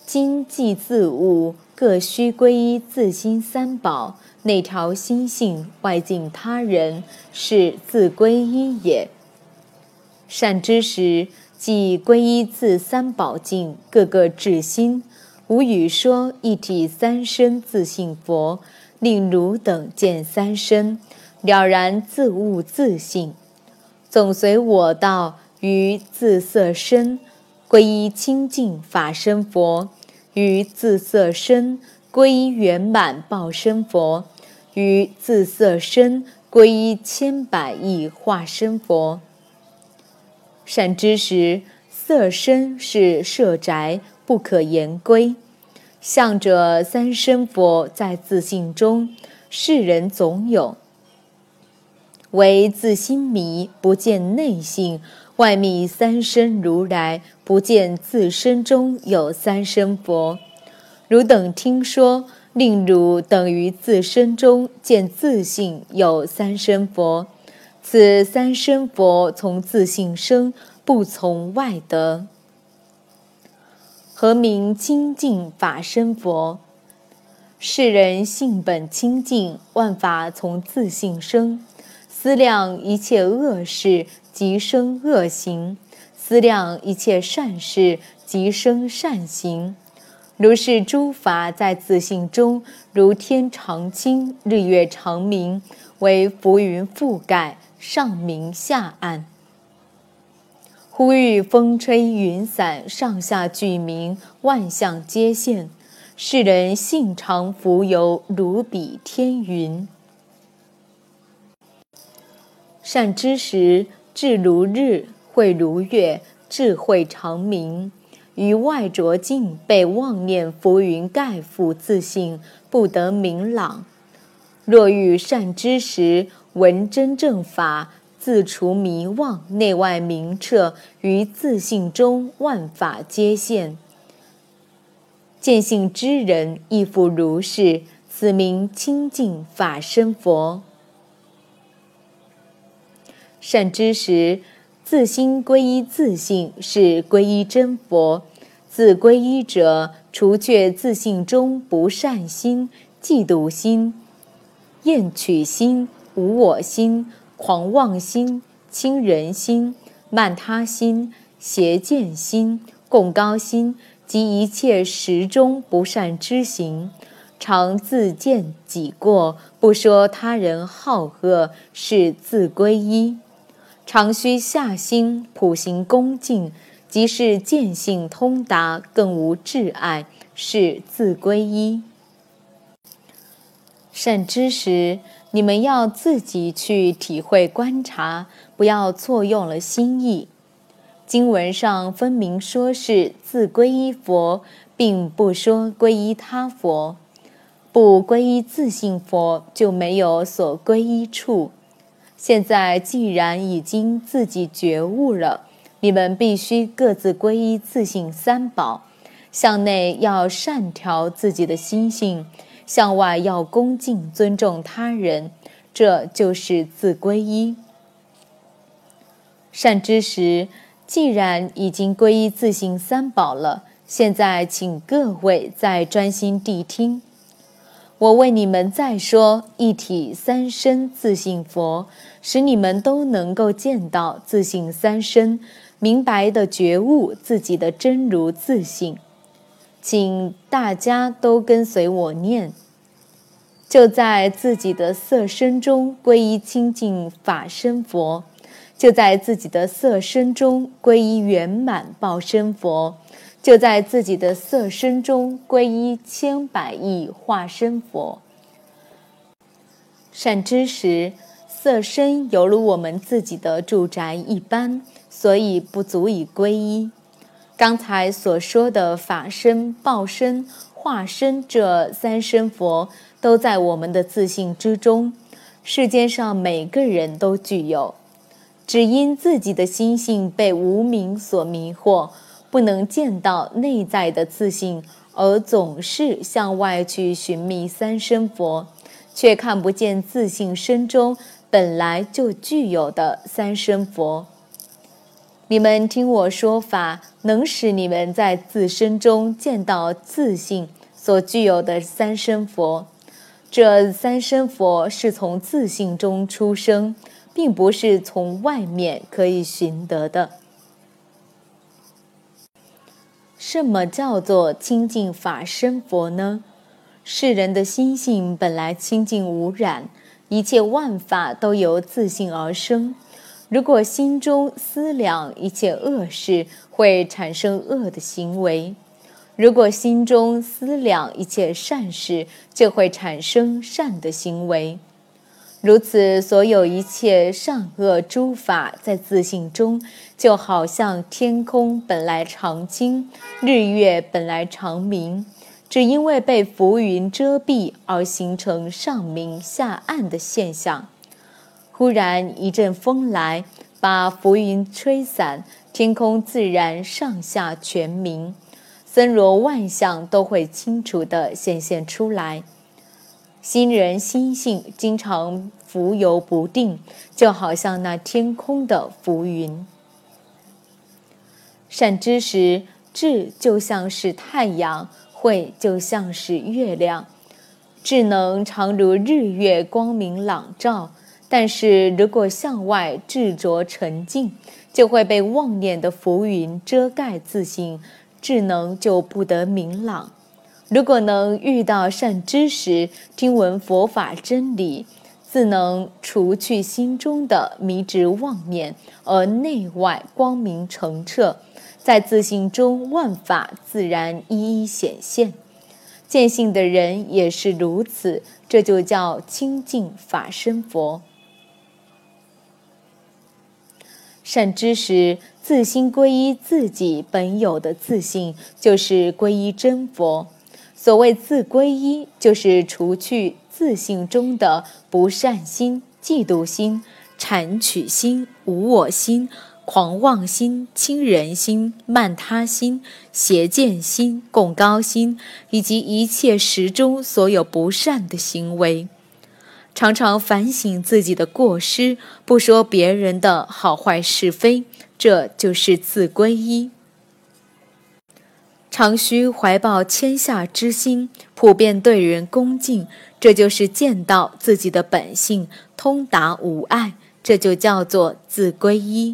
今既自悟，各须归依自心三宝，内调心性，外敬他人，是自归依也。善知识，即归依自三宝境，各个至心，无语说一体三身自性佛，令汝等见三身，了然自悟自性。总随我道于自色身，归依清净法身佛，于自色身归依圆满报身佛，于自色身归依千百亿化身佛。善知识，色身是舍宅，不可言归。向者三身佛在自性中，世人总有。唯自心迷，不见内性，外密三身如来，不见自身中有三身佛。汝等听说，令汝等于自身中见自性有三身佛，此三身佛从自性生，不从外得。何名清净法身佛？世人性本清净，万法从自性生。思量一切恶事，即生恶行；思量一切善事，即生善行。如是诸法在自性中，如天常清，日月常明，为浮云覆盖，上明下暗。忽遇风吹云散，上下俱明，万象皆现。世人性常浮游，如彼天云。善知识，智如日，慧如月，智慧常明。于外着境被妄念浮云盖覆自性，不得明朗。若遇善知识，闻真正法，自除迷妄，内外明彻，于自性中万法皆现。见性之人亦复如是，此名清净法身佛。善知识，自心归依自性，是归依真佛。自归依者，除却自性中不善心、嫉妒心、厌取心、无我心、狂妄心、轻人心、慢他心、邪见心、共高心及一切十中不善之行，常自见己过，不说他人好恶，是自归依。常须下心，普行恭敬，即是见性通达，更无挚爱，是自归依。善知识，你们要自己去体会观察，不要错用了心意。经文上分明说是自归依佛，并不说归依他佛。不归依自性佛，就没有所归依处。现在既然已经自己觉悟了，你们必须各自归依自性三宝，向内要善调自己的心性，向外要恭敬尊重他人，这就是自归依。善知识，既然已经归依自性三宝了，现在请各位再专心谛听。我为你们再说一体三身自性佛，使你们都能够见到自性三身，明白地觉悟自己的真如自性。请大家都跟随我念，就在自己的色身中皈依清净法身佛，就在自己的色身中皈依圆满报身佛，就在自己的色身中皈依千百亿化身佛。善知识，色身犹如我们自己的住宅一般，所以不足以皈依。刚才所说的法身、报身、化身这三身佛，都在我们的自性之中，世间上每个人都具有，只因自己的心性被无明所迷惑，不能见到内在的自性，而总是向外去寻觅三身佛，却看不见自性身中本来就具有的三身佛。 你们听我说法，能使你们在自身中见到自性所具有的三身佛。这三身佛是从自性中出生，并不是从外面可以寻得的。什么叫做清净法身佛呢？世人的心性本来清净无染，一切万法都由自性而生。如果心中思量一切恶事，会产生恶的行为；如果心中思量一切善事，就会产生善的行为。如此，所有一切善恶诸法在自性中，就好像天空本来常清，日月本来常明，只因为被浮云遮蔽而形成上明下暗的现象。忽然一阵风来，把浮云吹散，天空自然上下全明，森罗万象都会清楚地显现出来。心人心性经常浮游不定，就好像那天空的浮云。善知识，智就像是太阳，慧就像是月亮。智能常如日月光明朗照，但是如果向外执着沉静，就会被妄念的浮云遮盖自性，智能就不得明朗。如果能遇到善知识，听闻佛法真理，自能除去心中的迷执妄念，而内外光明澄澈，在自性中万法自然一一显现。见性的人也是如此，这就叫清净法身佛。善知识，自心皈依自己本有的自性，就是皈依真佛。所谓自皈依，就是除去自性中的不善心、嫉妒心、谄取心、无我心、狂妄心、轻人心、慢他心、邪见心、共高心，以及一切时中所有不善的行为。常常反省自己的过失，不说别人的好坏是非，这就是自皈依。常须怀抱谦下之心，普遍对人恭敬，这就是见到自己的本性，通达无碍，这就叫做自皈依。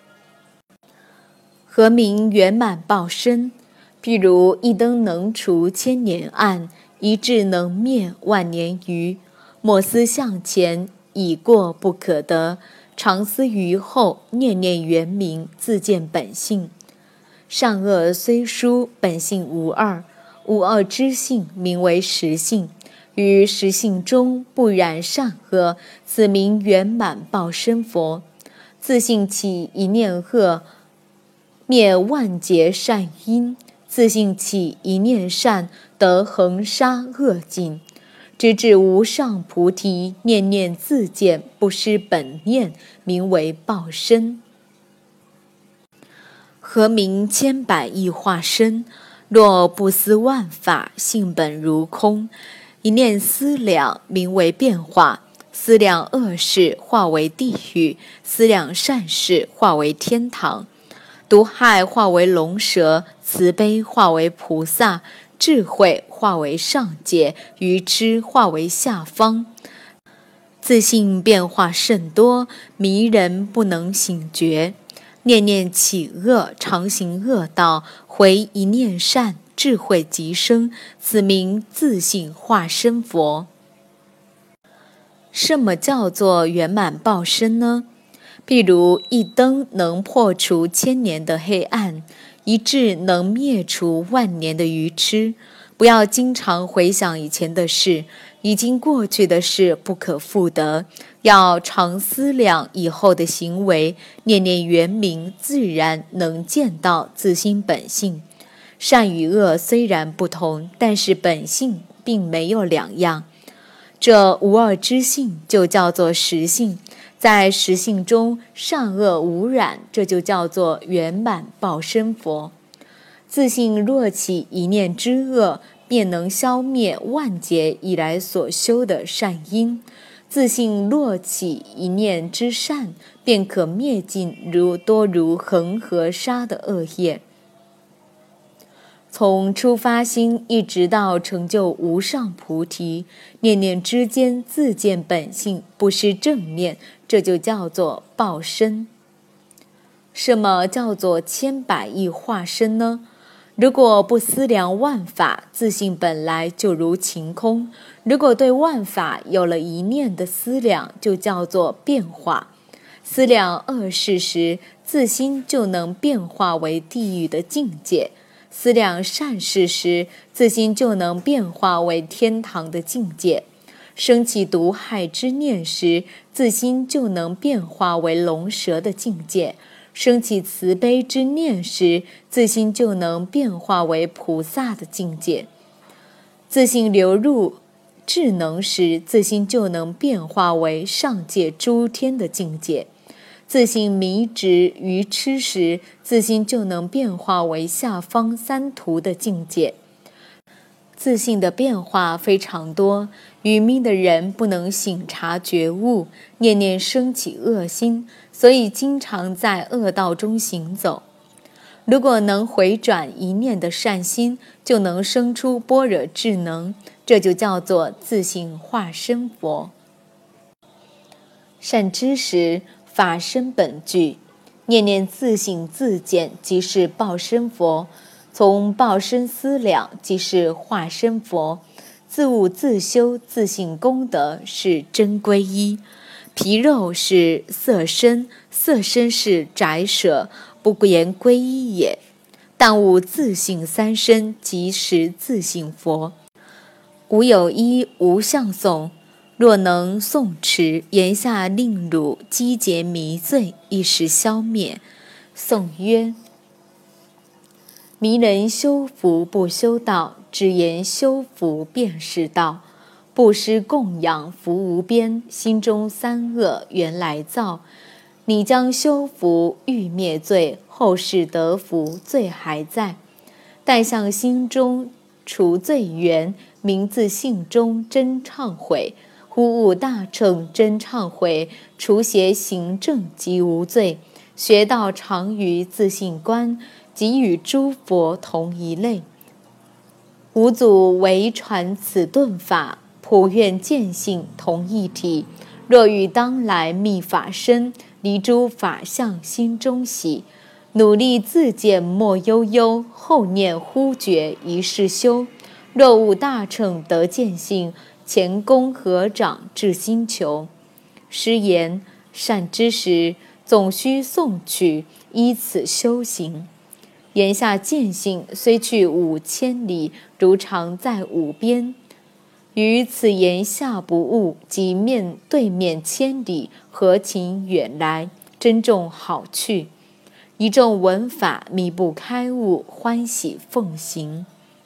何名圆满报身？譬如一灯能除千年暗，一智能灭万年愚。莫思向前，已过不可得；常思于后，念念圆明，自见本性。善恶虽殊，本性无二，无二之性名为实性。于实性中不染善恶，此名圆满报身佛。自性起一念恶，灭万劫善因；自性起一念善，得恒沙恶尽。直至无上菩提，念念自见，不失本念，名为报身。何名千百亿化身？若不思万法，性本如空。一念思量，名为变化。思量恶事，化为地狱；思量善事，化为天堂。毒害化为龙蛇，慈悲化为菩萨，智慧化为上界，愚痴化为下方。自性变化甚多，迷人不能醒觉。念念起恶，常行恶道，回一念善，智慧即生，此名自性化身佛。什么叫做圆满报身呢？譬如一灯能破除千年的黑暗，一智能灭除万年的愚痴。不要经常回想以前的事，已经过去的事不可复得，要常思量以后的行为，念念圆明，自然能见到自心本性。善与恶虽然不同，但是本性并没有两样。这无二之性就叫做实性，在实性中善恶无染，这就叫做圆满报身佛。自性若起一念之恶，便能消灭万劫以来所修的善因。 自性若起一念之善，便可灭尽多如恒河沙的恶业。从出发心一直到成就无上菩提，念念之间自见本性，不失正念，这就叫做报身。什么叫做千百亿化身呢？如果不思量万法，自性本来就如晴空。如果对万法有了一念的思量，就叫做变化。思量恶事时，自心就能变化为地狱的境界；思量善事时，自心就能变化为天堂的境界；生起毒害之念时，自心就能变化为龙蛇的境界；生起慈悲之念时，自心就能变化为菩萨的境界；自性流入智能时，自心就能变化为上界诸天的境界；自性迷执愚痴时，自心就能变化为下方三途的境界。自性的变化非常多，愚迷的人不能醒察觉悟，念念生起恶心，所以经常在恶道中行走。如果能回转一念的善心，就能生出般若智能，这就叫做自性化身佛。善知识，法身本具，念念自性自见，即是报身佛。从报身思量，即是化身佛。自悟自修，自性功德是真皈依。皮肉是色身，色身是宅舍，不言皈依也。但悟自性三身，即是自性佛。无有一无相诵，若能诵持，言下令汝积劫迷罪，一时消灭。颂曰：迷人修福不修道，只言修福便是道。布施供养福无边，心中三恶原来造。你将修福欲灭罪，后世得福罪还在。但向心中除罪缘，名自性中真忏悔。忽悟大乘真忏悔，除邪行正即无罪。学道常于自性观，即与诸佛同一类。五祖唯传此顿法，普愿见性同一体。若欲当来觅法身，离诸法相心中喜。努力自见莫悠悠，后念忽觉一世修。若悟大乘得见性，前功合掌至心求。师言：善知识，总须诵取，依此修行。言下见性，虽去5000里，如常在五边。于此言下不悟，即面对面千里，何情远来？珍重好去。一众闻法，迷不开悟，欢喜奉行。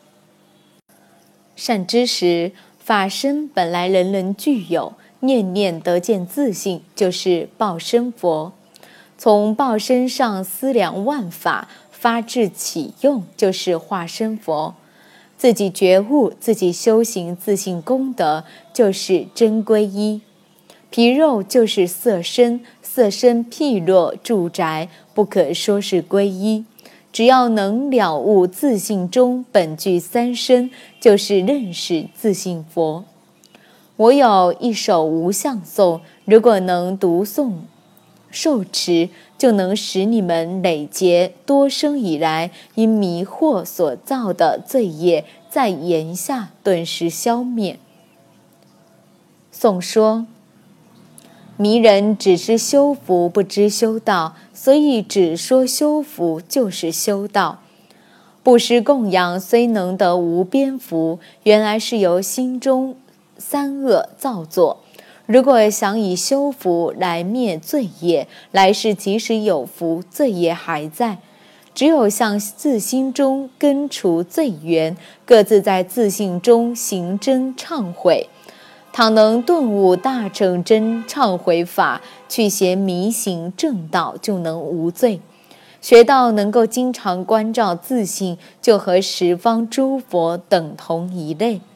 善知识，法身本来人人具有，念念得见自性，就是报身佛。从报身上思量万法，发智起用，就是化身佛。自己觉悟，自己修行自性功德，就是真皈依。皮肉就是色身，色身譬若住宅，不可说是皈依。只要能了悟自性中本具三身，就是认识自性佛。我有一首无相颂，如果能读诵受持，就能使你们累劫多生以来因迷惑所造的罪业，在言下顿时消灭。颂说：迷人只知修福，不知修道，所以只说修福就是修道。布施供养虽能得无边福，原来是由心中三恶造作。如果想以修福来灭罪业，来世即使有福，罪业还在。只有向自心中根除罪缘，各自在自性中行真忏悔。倘能顿悟大乘真忏悔法，去邪迷行正道，就能无罪。学道能够经常关照自性，就和十方诸佛等同一类。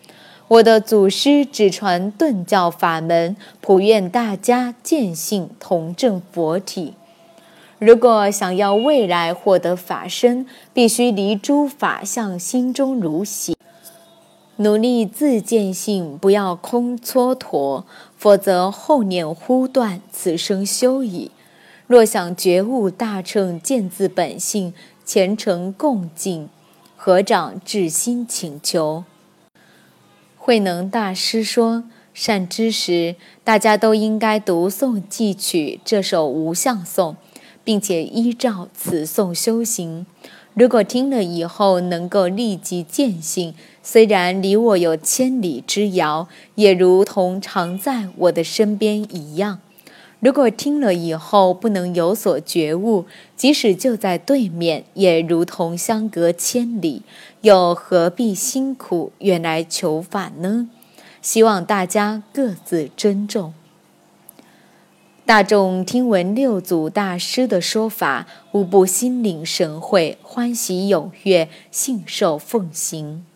我的祖师只传顿教法门，普愿大家见性同证佛体。如果想要未来获得法身，必须离诸法相心中如洗，努力自见性，不要空蹉跎，否则后念忽断，此生休矣。若想觉悟大乘，见自本性，虔诚恭敬，合掌至心请求。慧能大师说，善知识，大家都应该读诵记取这首无相颂，并且依照此颂修行。如果听了以后能够立即见性，虽然离我有千里之遥，也如同常在我的身边一样。如果听了以后不能有所觉悟，即使就在对面，也如同相隔千里，又何必辛苦远来求法呢？希望大家各自珍重。大众听闻六祖大师的说法，无不心领神会，欢喜踊跃，信受奉行。